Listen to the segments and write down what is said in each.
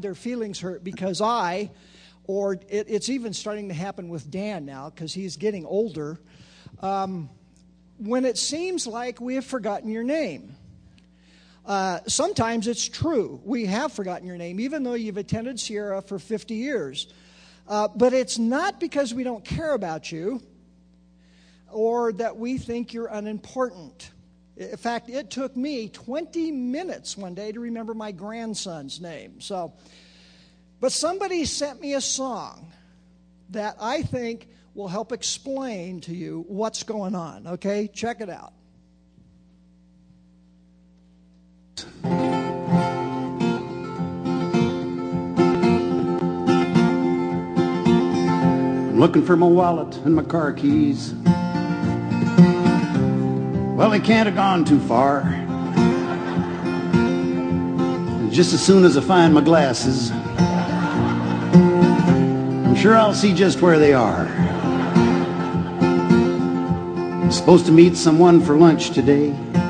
their feelings hurt because it's even starting to happen with Dan now because he's getting older, when it seems like we have forgotten your name. Sometimes it's true. We have forgotten your name, even though you've attended Sierra for 50 years. But it's not because we don't care about you or that we think you're unimportant. In fact, it took me 20 minutes one day to remember my grandson's name. But somebody sent me a song that I think will help explain to you what's going on. Okay, check it out. I'm looking for my wallet and my car keys. Well, they can't have gone too far. And just as soon as I find my glasses, I'm sure I'll see just where they are. I'm supposed to meet someone for lunch today,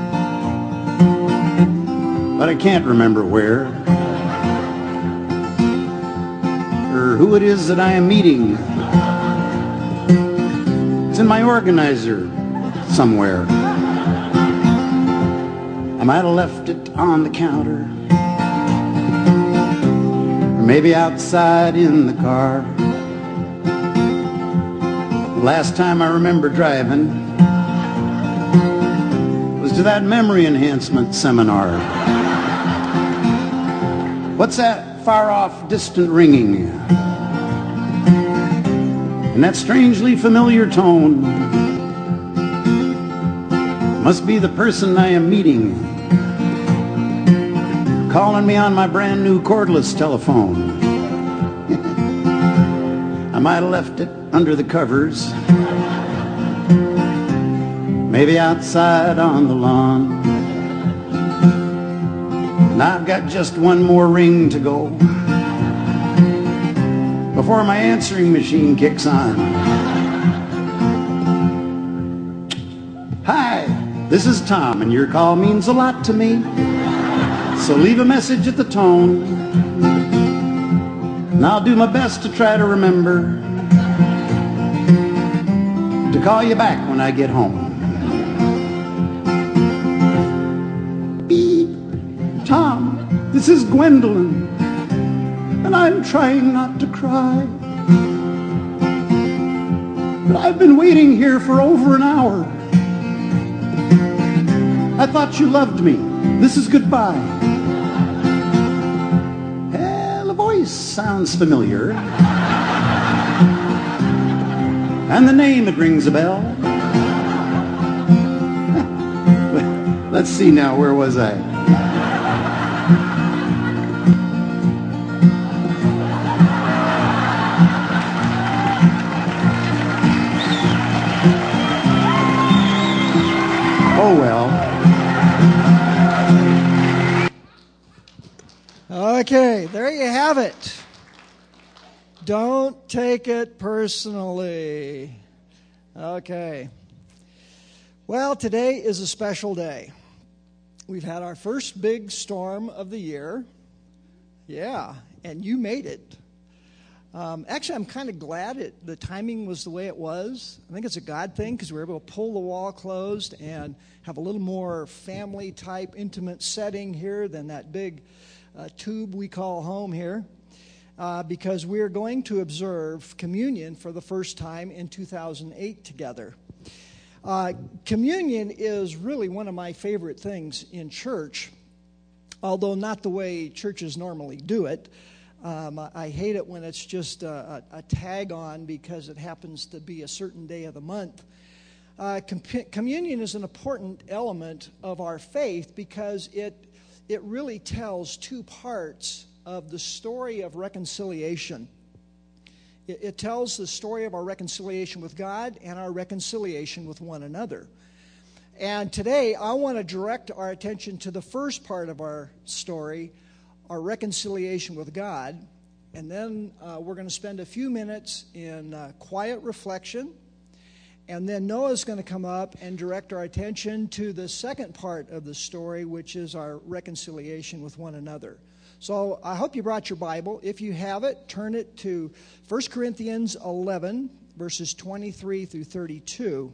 but I can't remember where or who it is that I am meeting. It's in my organizer somewhere. I might have left it on the counter, or maybe outside in the car. The last time I remember driving was to that memory enhancement seminar. What's that far-off, distant ringing? And that strangely familiar tone must be the person I am meeting, calling me on my brand new cordless telephone. I might have left it under the covers, maybe outside on the lawn. And I've got just one more ring to go before my answering machine kicks on. Hi, this is Tom, and your call means a lot to me. So leave a message at the tone, and I'll do my best to try to remember to call you back when I get home. Beep. Tom, this is Gwendolyn, and I'm trying not to cry. But I've been waiting here for over an hour. I thought you loved me. This is goodbye. The voice sounds familiar. And the name, it rings a bell. Let's see now, where was I? Oh, well. Okay, there you have it. Don't take it personally. Okay. Well, today is a special day. We've had our first big storm of the year. Yeah, and you made it. Actually, I'm kind of glad the timing was the way it was. I think it's a God thing because we were able to pull the wall closed and have a little more family-type, intimate setting here than that big tube we call home here. Because we're going to observe communion for the first time in 2008 together. Communion is really one of my favorite things in church, although not the way churches normally do it. I hate it when it's just a tag on because it happens to be a certain day of the month. Communion is an important element of our faith because it really tells two parts of the story of reconciliation. It tells the story of our reconciliation with God and our reconciliation with one another. And today, I want to direct our attention to the first part of our story, our reconciliation with God. And then we're going to spend a few minutes in quiet reflection. And then Noah's going to come up and direct our attention to the second part of the story, which is our reconciliation with one another. So I hope you brought your Bible. If you have it, turn it to 1 Corinthians 11, verses 23 through 32.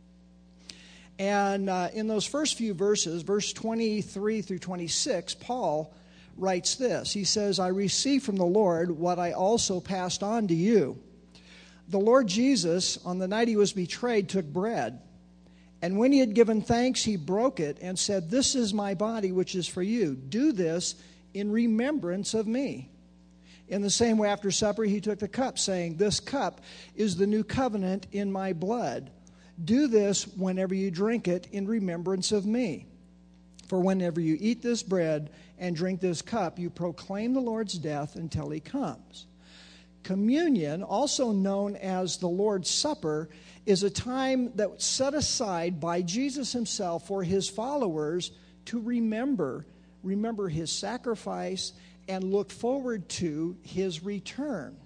And in those first few verses, verse 23 through 26, Paul writes this. He says, I received from the Lord what I also passed on to you. The Lord Jesus, on the night he was betrayed, took bread. And when he had given thanks, he broke it and said, This is my body, which is for you. Do this in remembrance of me. In the same way, after supper, he took the cup, saying, This cup is the new covenant in my blood. Do this whenever you drink it in remembrance of me. For whenever you eat this bread and drink this cup, you proclaim the Lord's death until he comes. Communion, also known as the Lord's Supper, is a time that was set aside by Jesus himself for his followers to remember his sacrifice and look forward to his return.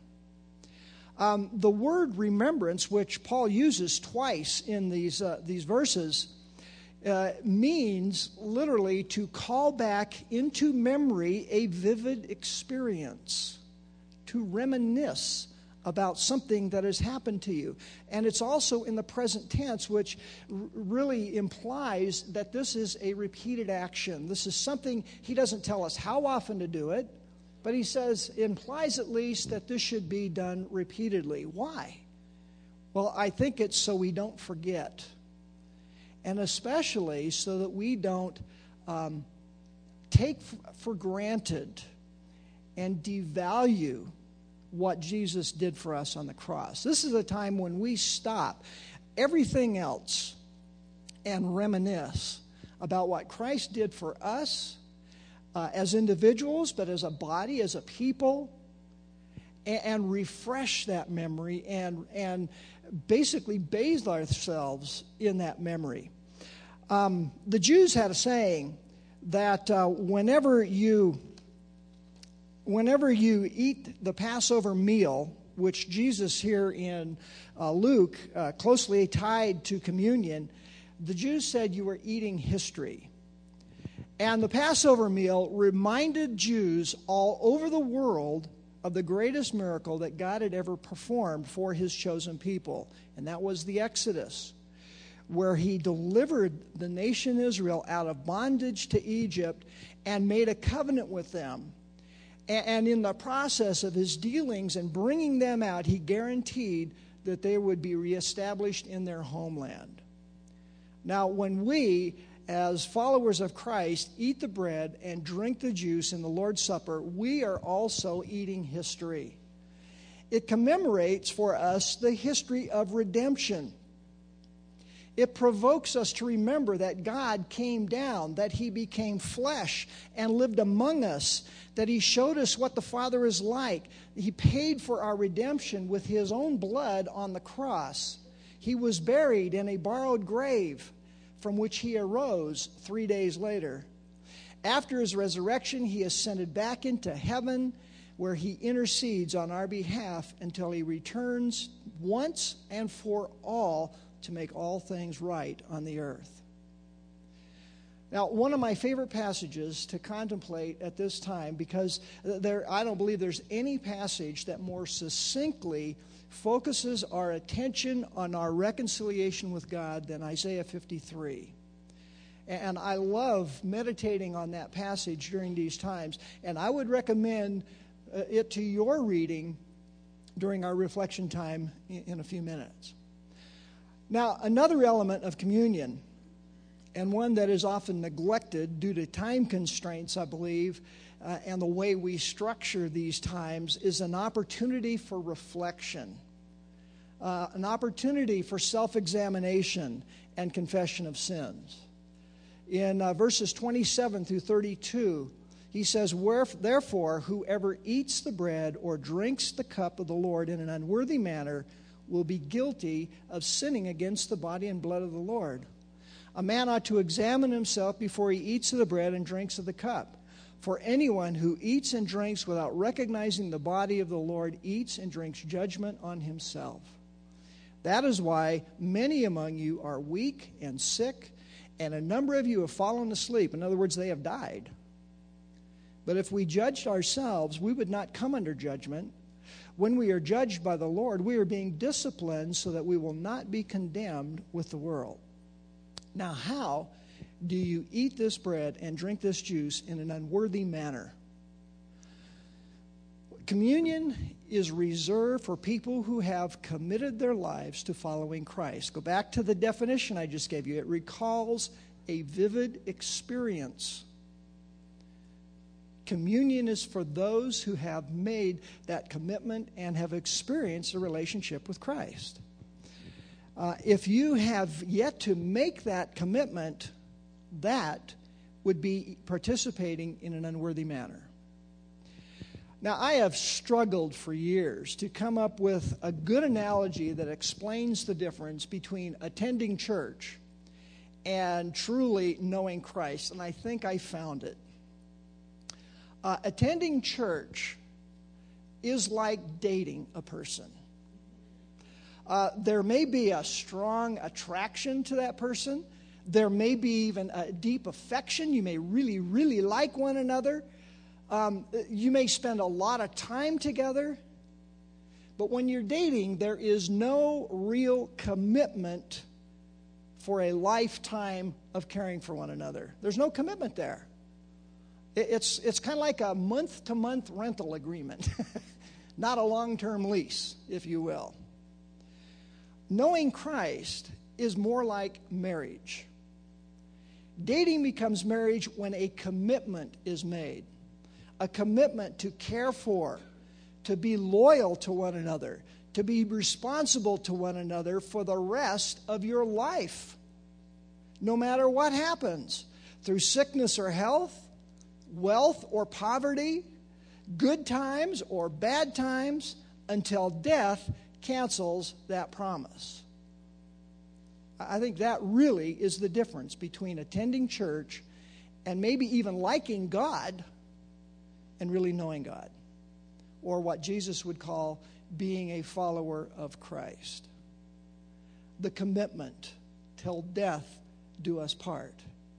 The word remembrance, which Paul uses twice in these verses, means literally to call back into memory a vivid experience, to reminisce about something that has happened to you. And it's also in the present tense, which really implies that this is a repeated action. This is something, he doesn't tell us how often to do it, but he says, implies at least that this should be done repeatedly. Why? Well, I think it's so we don't forget. And especially so that we don't take for granted and devalue what Jesus did for us on the cross. This is a time when we stop everything else and reminisce about what Christ did for us as individuals, but as a body, as a people, and refresh that memory and basically bathe ourselves in that memory. The Jews had a saying that whenever you eat the Passover meal, which Jesus here in Luke closely tied to communion, the Jews said you were eating history. And the Passover meal reminded Jews all over the world of the greatest miracle that God had ever performed for his chosen people. And that was the Exodus, where he delivered the nation Israel out of bondage to Egypt and made a covenant with them. And in the process of his dealings and bringing them out, he guaranteed that they would be reestablished in their homeland. Now, when we, as followers of Christ, eat the bread and drink the juice in the Lord's Supper, we are also eating history. It commemorates for us the history of redemption. It provokes us to remember that God came down, that he became flesh and lived among us, that he showed us what the Father is like. He paid for our redemption with his own blood on the cross. He was buried in a borrowed grave from which he arose 3 days later. After his resurrection, he ascended back into heaven, where he intercedes on our behalf until he returns once and for all to make all things right on the earth. Now, one of my favorite passages to contemplate at this time, because I don't believe there's any passage that more succinctly focuses our attention on our reconciliation with God than Isaiah 53. And I love meditating on that passage during these times, and I would recommend it to your reading during our reflection time in a few minutes. Now, another element of communion, and one that is often neglected due to time constraints, I believe, and the way we structure these times, is an opportunity for reflection, an opportunity for self-examination and confession of sins. In verses 27 through 32, he says, Therefore, whoever eats the bread or drinks the cup of the Lord in an unworthy manner will be guilty of sinning against the body and blood of the Lord. A man ought to examine himself before he eats of the bread and drinks of the cup. For anyone who eats and drinks without recognizing the body of the Lord eats and drinks judgment on himself. That is why many among you are weak and sick, and a number of you have fallen asleep. In other words, they have died. But if we judged ourselves, we would not come under judgment. When we are judged by the Lord, we are being disciplined so that we will not be condemned with the world. Now, how do you eat this bread and drink this juice in an unworthy manner? Communion is reserved for people who have committed their lives to following Christ. Go back to the definition I just gave you. It recalls a vivid experience. Communion is for those who have made that commitment and have experienced a relationship with Christ. If you have yet to make that commitment, that would be participating in an unworthy manner. Now, I have struggled for years to come up with a good analogy that explains the difference between attending church and truly knowing Christ, and I think I found it. Attending church is like dating a person. There may be a strong attraction to that person. There may be even a deep affection. You may really, really like one another. You may spend a lot of time together. But when you're dating, there is no real commitment for a lifetime of caring for one another. There's no commitment there. It's kind of like a month-to-month rental agreement, not a long-term lease, if you will. Knowing Christ is more like marriage. Dating becomes marriage when a commitment is made, a commitment to care for, to be loyal to one another, to be responsible to one another for the rest of your life, no matter what happens, through sickness or health, wealth or poverty, good times or bad times, until death cancels that promise. I think that really is the difference between attending church and maybe even liking God and really knowing God, or what Jesus would call being a follower of Christ. The commitment, till death do us part.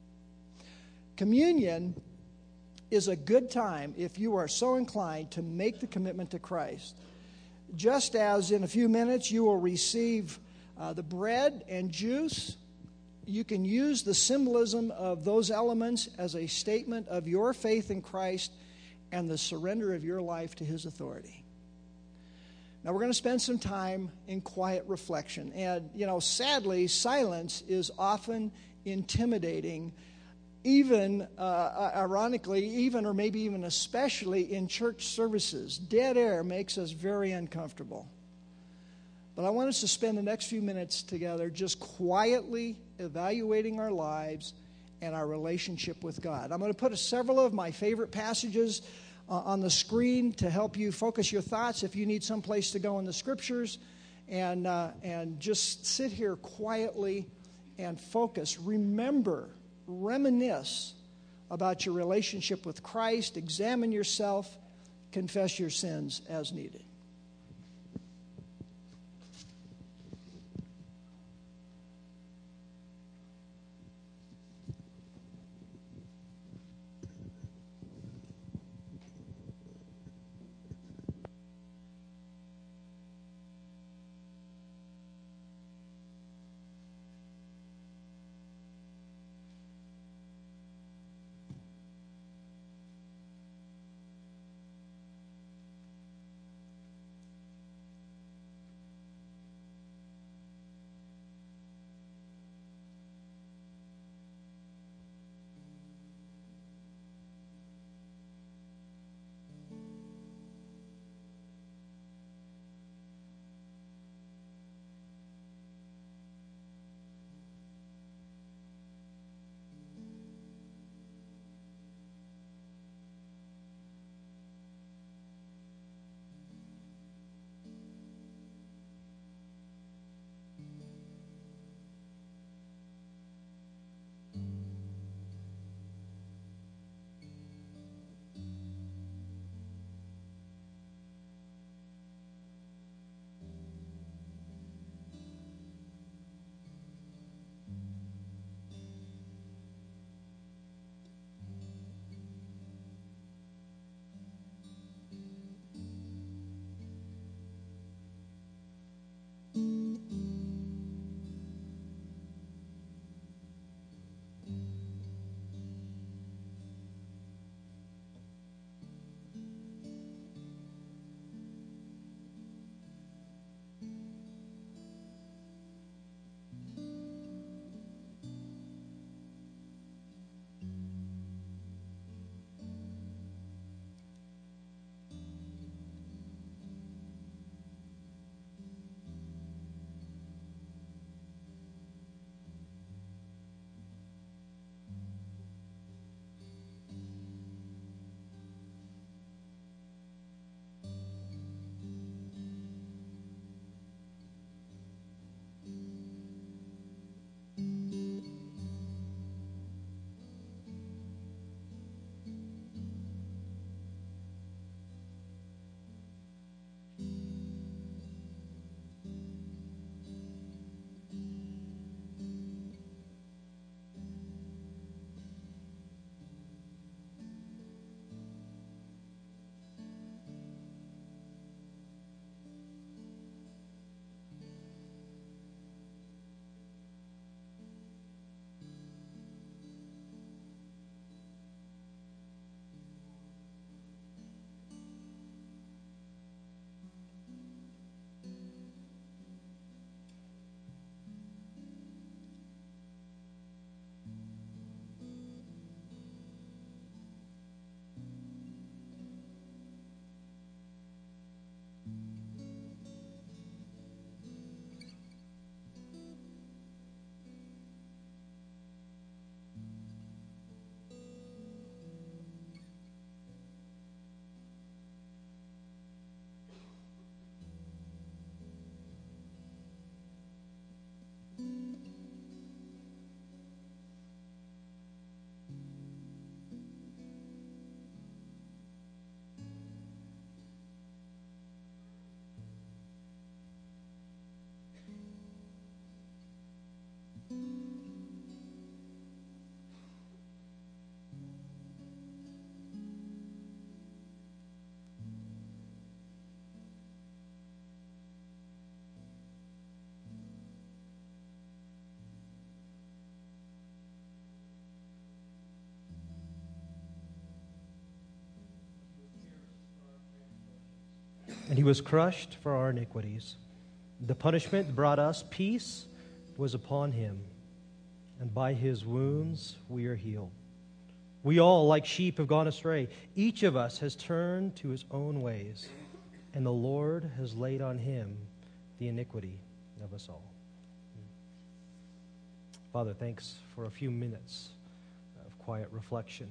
Communion is a good time if you are so inclined to make the commitment to Christ. Just as in a few minutes you will receive the bread and juice, you can use the symbolism of those elements as a statement of your faith in Christ and the surrender of your life to His authority. Now we're going to spend some time in quiet reflection. And, sadly, silence is often intimidating, even, ironically, even or maybe even especially in church services. Dead air makes us very uncomfortable. But I want us to spend the next few minutes together just quietly evaluating our lives and our relationship with God. I'm going to put several of my favorite passages on the screen to help you focus your thoughts if you need some place to go in the Scriptures, and just sit here quietly and focus. Remember, reminisce about your relationship with Christ. Examine yourself. Confess your sins as needed. and he was crushed for our iniquities. The punishment that brought us peace was upon him, and by his wounds we are healed. We all, like sheep, have gone astray. Each of us has turned to his own ways, and the Lord has laid on him the iniquity of us all. Father, thanks for a few minutes of quiet reflection.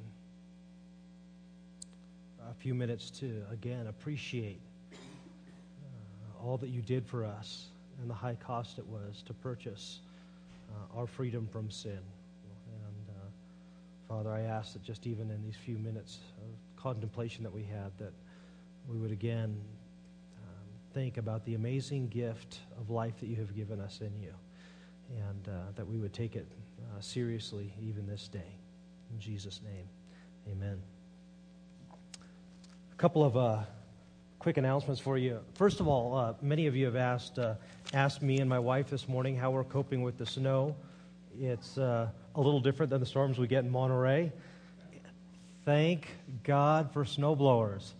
A few minutes to, again, appreciate all that you did for us and the high cost it was to purchase our freedom from sin. And Father, I ask that just even in these few minutes of contemplation that we had, that we would again think about the amazing gift of life that you have given us in you, and that we would take it seriously even this day. In Jesus' name, amen. A couple of quick announcements for you. First of all, many of you have asked me and my wife this morning how we're coping with the snow. It's a little different than the storms we get in Monterey. Thank God for snowblowers.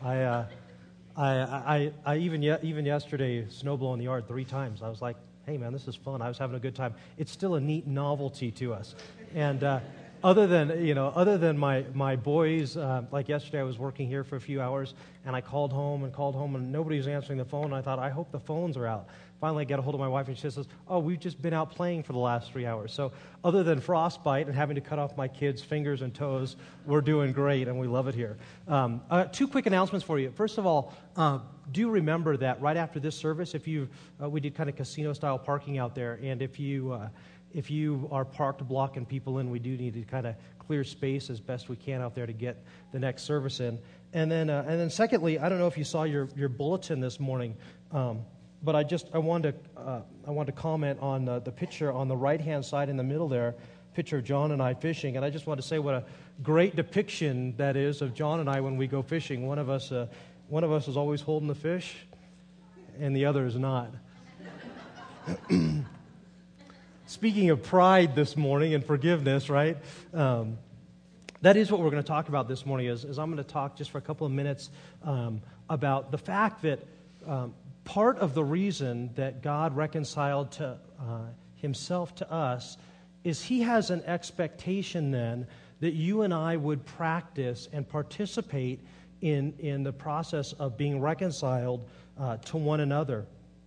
I even yesterday snowblowing the yard 3 times. I was like, hey man, this is fun. I was having a good time. It's still a neat novelty to us. And other than my boys, like yesterday I was working here for a few hours, and I called home, and nobody was answering the phone. And I thought, I hope the phones are out. Finally, I get a hold of my wife, and she says, oh, we've just been out playing for the last 3 hours. So other than frostbite and having to cut off my kids' fingers and toes, we're doing great, and we love it here. 2 quick announcements for you. First of all, do remember that right after this service, we did kind of casino-style parking out there, and if you are parked blocking people in, we do need to kind of clear space as best we can out there to get the next service in. And then secondly, I don't know if you saw your bulletin this morning, but I wanted to comment on the picture on the right-hand side in the middle there, picture of John and I fishing, and I just want to say what a great depiction that is of John and I when we go fishing. One of us is always holding the fish, and the other is not. Speaking of pride this morning and forgiveness, right? That is what we're going to talk about this morning. Is I'm going to talk just for a couple of minutes about the fact that part of the reason that God reconciled to himself to us is he has an expectation then that you and I would practice and participate in the process of being reconciled to one another.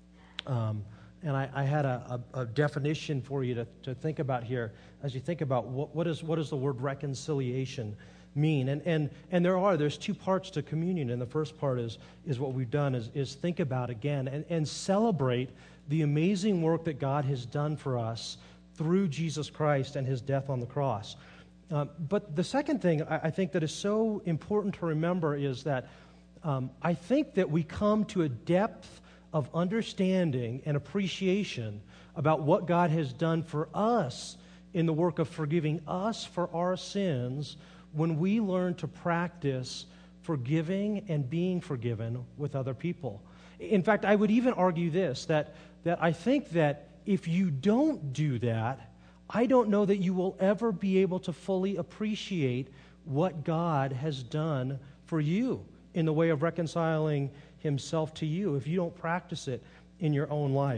And I had a definition for you to think about here as you think about what does the word reconciliation mean. And there's 2 parts to communion. And the first part is what we've done is think about again and celebrate the amazing work that God has done for us through Jesus Christ and his death on the cross. But the second thing I think that is so important to remember is that I think that we come to a depth of understanding and appreciation about what God has done for us in the work of forgiving us for our sins when we learn to practice forgiving and being forgiven with other people. In fact, I would even argue this, that I think that if you don't do that, I don't know that you will ever be able to fully appreciate what God has done for you in the way of reconciling himself to you if you don't practice it in your own life.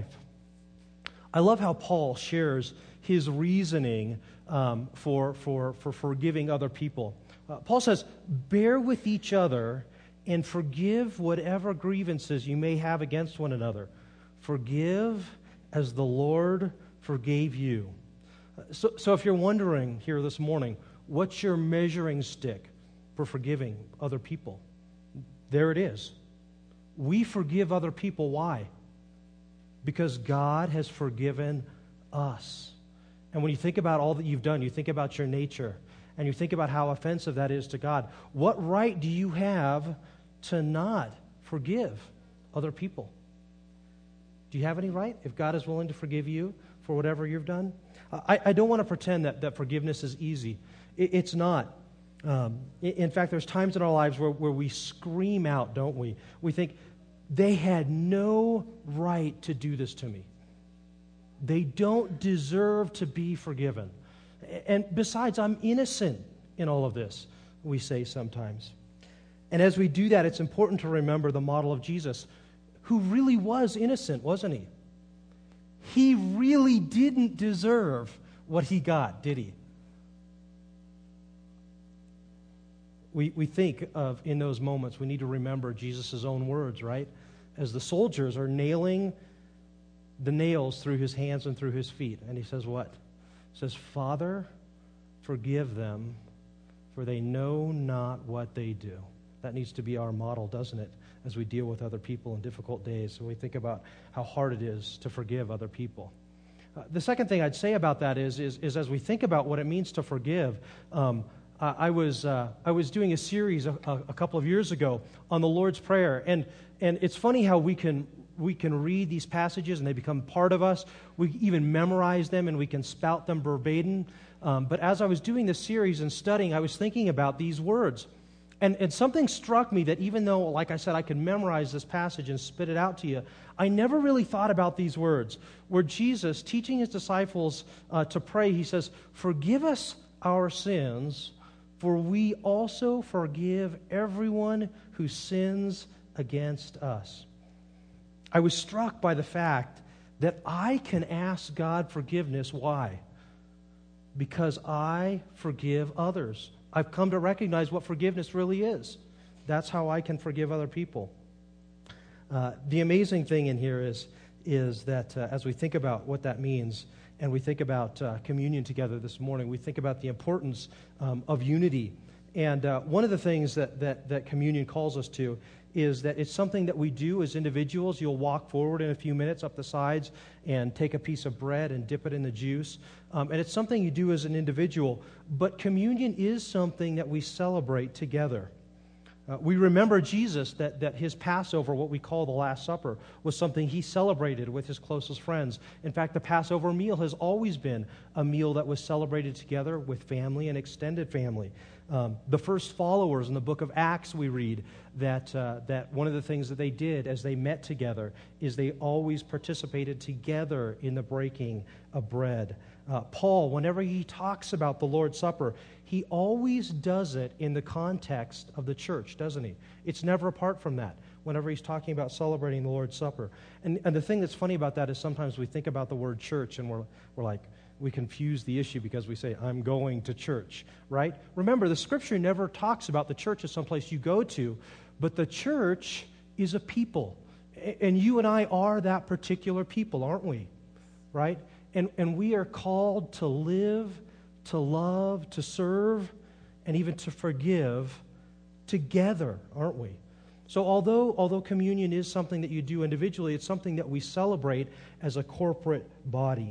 I love how Paul shares his reasoning for forgiving other people. Paul says, bear with each other and forgive whatever grievances you may have against one another. Forgive as the Lord forgave you. So if you're wondering here this morning, what's your measuring stick for forgiving other people? There it is. We forgive other people. Why? Because God has forgiven us. And when you think about all that you've done, you think about your nature, and you think about how offensive that is to God, what right do you have to not forgive other people? Do you have any right if God is willing to forgive you for whatever you've done? I don't want to pretend that forgiveness is easy. It's not. In fact, there's times in our lives where we scream out, don't we? We think, they had no right to do this to me. They don't deserve to be forgiven. And besides, I'm innocent in all of this, we say sometimes. And as we do that, it's important to remember the model of Jesus, who really was innocent, wasn't he? He really didn't deserve what he got, did he? We think of, in those moments, we need to remember Jesus' own words, right? As the soldiers are nailing the nails through his hands and through his feet. And he says what? He says, Father, forgive them, for they know not what they do. That needs to be our model, doesn't it, as we deal with other people in difficult days. So we think about how hard it is to forgive other people. The second thing I'd say about that is as we think about what it means to forgive, I was doing a series a couple of years ago on the Lord's Prayer, and it's funny how we can read these passages and they become part of us. We even memorize them and we can spout them verbatim. But as I was doing this series and studying, I was thinking about these words. And something struck me that even though, like I said, I could memorize this passage and spit it out to you, I never really thought about these words. Where Jesus, teaching his disciples to pray, he says, forgive us our sins, for we also forgive everyone who sins against us. I was struck by the fact that I can ask God forgiveness. Why? Because I forgive others. I've come to recognize what forgiveness really is. That's how I can forgive other people. The amazing thing in here is that as we think about what that means, and we think about communion together this morning, we think about the importance of unity. And one of the things that communion calls us to is that it's something that we do as individuals. You'll walk forward in a few minutes up the sides and take a piece of bread and dip it in the juice. And it's something you do as an individual. But communion is something that we celebrate together. We remember Jesus, that his Passover, what we call the Last Supper, was something he celebrated with his closest friends. In fact, the Passover meal has always been a meal that was celebrated together with family and extended family. The first followers in the book of Acts, we read that one of the things that they did as they met together is they always participated together in the breaking of bread. Paul, whenever he talks about the Lord's Supper, he always does it in the context of the church, doesn't he? It's never apart from that, whenever he's talking about celebrating the Lord's Supper. And the thing that's funny about that is sometimes we think about the word church and we're like, we confuse the issue because we say, I'm going to church, right? Remember, the Scripture never talks about the church as someplace you go to, but the church is a people. And you and I are that particular people, aren't we? Right? And we are called to live, to love, to serve, and even to forgive together, aren't we? So although communion is something that you do individually, it's something that we celebrate as a corporate body.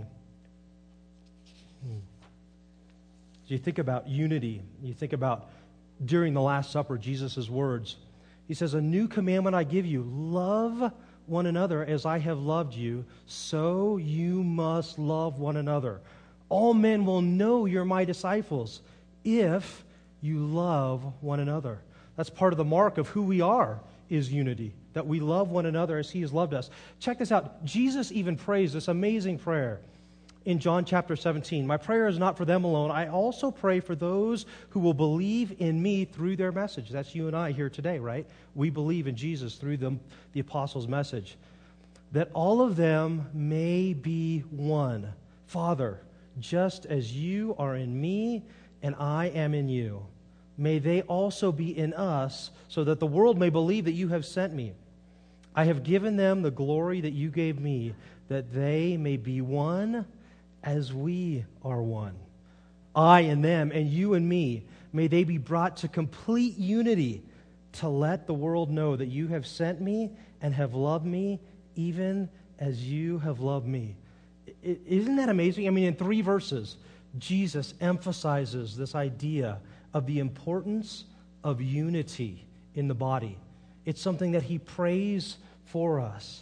So you think about unity. You think about during the Last Supper, Jesus' words. He says, a new commandment I give you, love one another as I have loved you, so you must love one another. All men will know you're my disciples if you love one another. That's part of the mark of who we are, is unity, that we love one another as he has loved us. Check this out. Jesus even prays this amazing prayer in John chapter 17. My prayer is not for them alone. I also pray for those who will believe in me through their message. That's you and I here today, right? We believe in Jesus through the apostles' message. That all of them may be one. Father, just as you are in me and I am in you, may they also be in us, so that the world may believe that you have sent me. I have given them the glory that you gave me, that they may be one as we are one. I and them, and you and me, may they be brought to complete unity, to let the world know that you have sent me and have loved me even as you have loved me. Isn't that amazing? I mean, in 3 verses, Jesus emphasizes this idea of the importance of unity in the body. It's something that he prays for us.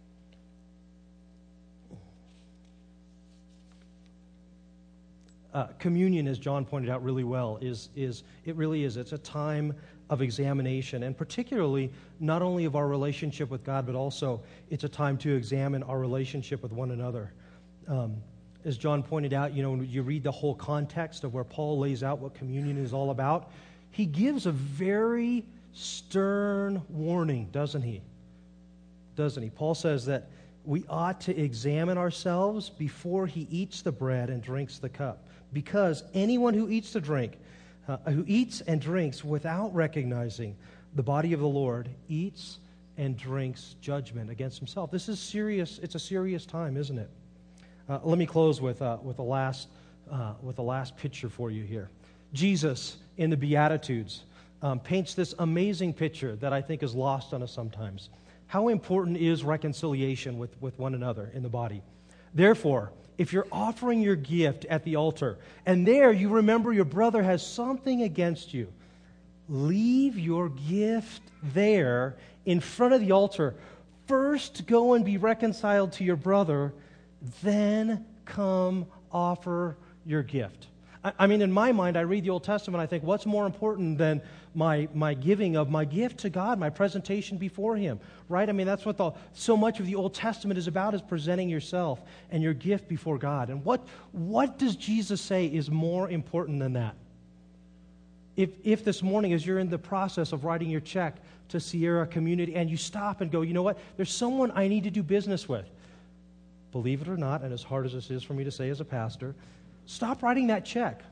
Communion, as John pointed out really well, it's a time of examination, and particularly not only of our relationship with God, but also it's a time to examine our relationship with one another. As John pointed out, when you read the whole context of where Paul lays out what communion is all about, he gives a very stern warning, doesn't he? Doesn't he? Paul says that we ought to examine ourselves before he eats the bread and drinks the cup, because anyone who eats and drinks without recognizing the body of the Lord eats and drinks judgment against himself. This is serious. It's a serious time, isn't it? Let me close with the last picture for you here. Jesus in the Beatitudes paints this amazing picture that I think is lost on us sometimes. How important is reconciliation with one another in the body? Therefore, if you're offering your gift at the altar, and there you remember your brother has something against you, leave your gift there in front of the altar. First go and be reconciled to your brother, then come offer your gift. I mean, in my mind, I read the Old Testament, I think, what's more important than my giving of my gift to God, my presentation before Him, right? I mean, that's what so much of the Old Testament is about, is presenting yourself and your gift before God. And what does Jesus say is more important than that? If this morning, as you're in the process of writing your check to Sierra Community, and you stop and go, you know what, there's someone I need to do business with. Believe it or not, and as hard as this is for me to say as a pastor, stop writing that check.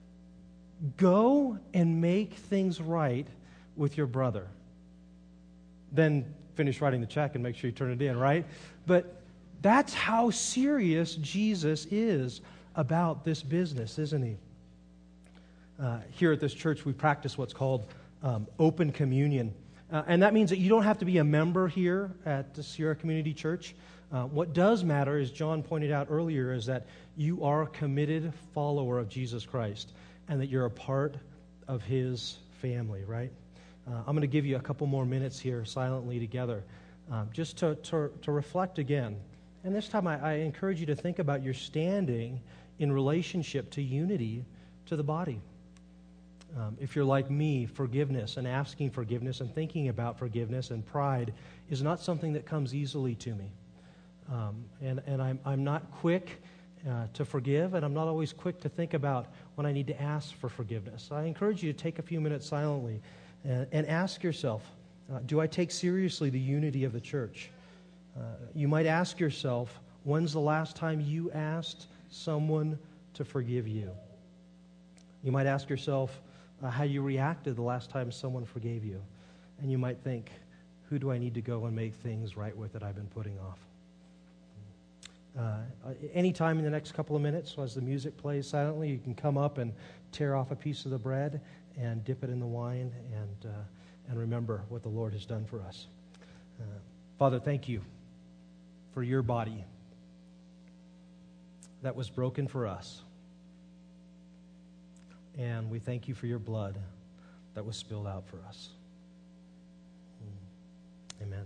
Go and make things right with your brother. Then finish writing the check and make sure you turn it in, right? But that's how serious Jesus is about this business, isn't he? Here at this church, we practice what's called open communion. And that means that you don't have to be a member here at the Sierra Community Church. What does matter, as John pointed out earlier, is that you are a committed follower of Jesus Christ and that you're a part of His family, right? I'm going to give you a couple more minutes here silently together just to reflect again. And this time I encourage you to think about your standing in relationship to unity to the body. If you're like me, forgiveness and asking forgiveness and thinking about forgiveness and pride is not something that comes easily to me. And I'm not quick to forgive, and I'm not always quick to think about when I need to ask for forgiveness. I encourage you to take a few minutes silently and ask yourself, do I take seriously the unity of the church? You might ask yourself, when's the last time you asked someone to forgive you? You might ask yourself how you reacted the last time someone forgave you. And you might think, who do I need to go and make things right with that I've been putting off? Anytime in the next couple of minutes, as the music plays silently, you can come up and tear off a piece of the bread and dip it in the wine and remember what the Lord has done for us. Father, thank you for your body that was broken for us. And we thank you for your blood that was spilled out for us. Amen.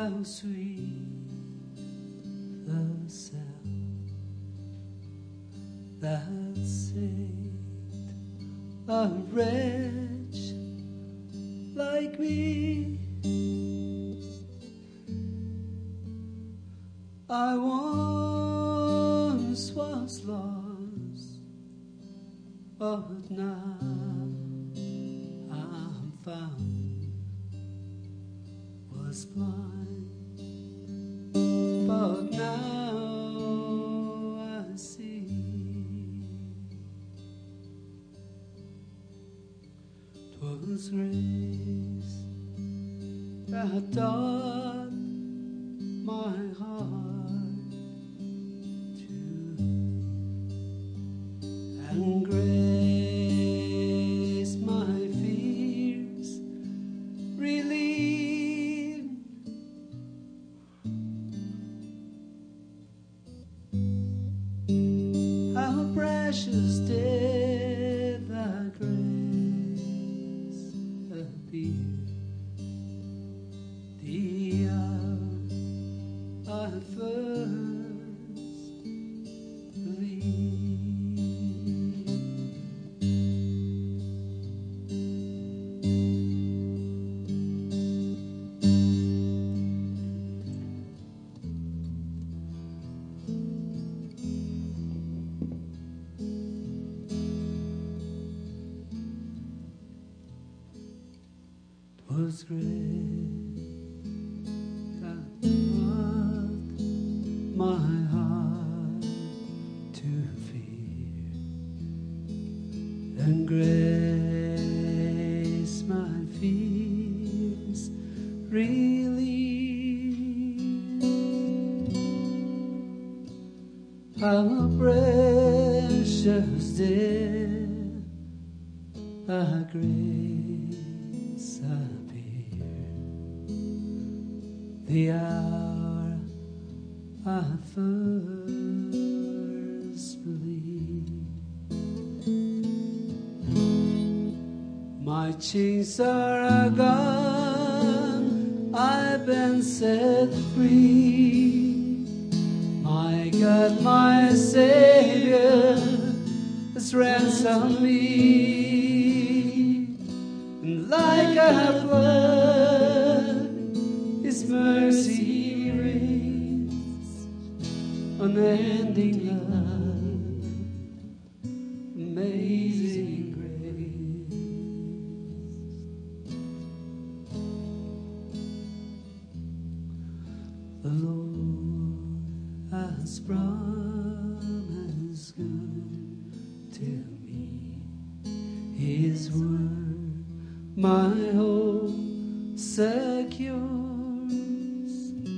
how sweet the sound that saved a wretch like me. I once was lost, but now I'm found. Was blind, but now I see. 'Twas grace that taught my heart to, and grace my fears relieved. How precious did that grace appear the hour I first believed. Was great that brought my heart to fear, and grace my fears relieved. How precious did thy grace appear the hour I first believed. My chains are gone, I've been set free. My God, my Savior has ransomed me. And like a flood, His mercy reigns, unending love, amazing grace. The Lord has promised good to me. His word my hope secures.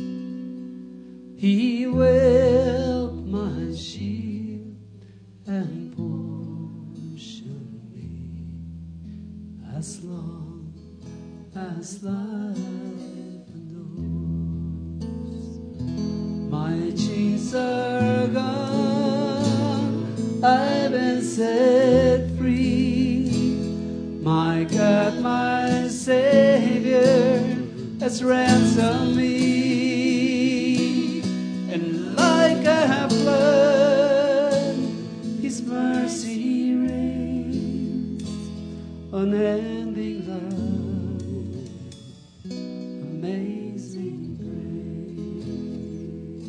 He will my shield and portion me, as long as life endures. My chains are gone, I've been set free. My God, my Savior has ransomed me. And like a flood, His mercy reigns, unending love, amazing grace.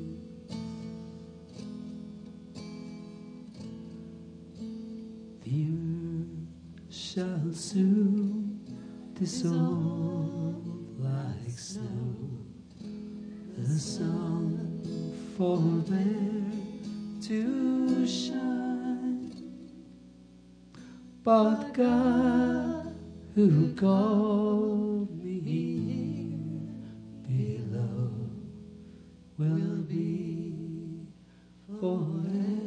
The earth shall soon dissolve like snow. The sun forbear to shine, but God who called me here below will be forever.